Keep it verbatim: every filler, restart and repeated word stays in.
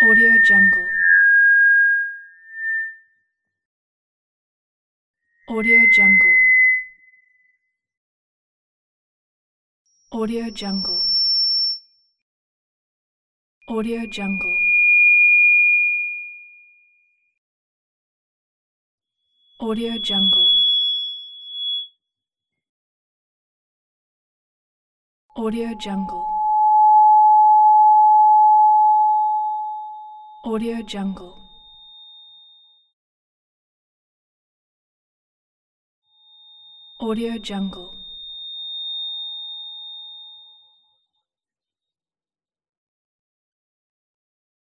Audio Jungle. Audio Jungle. Audio Jungle. Audio Jungle. Audio Jungle. Audio Jungle. Audio Jungle. Audio Jungle.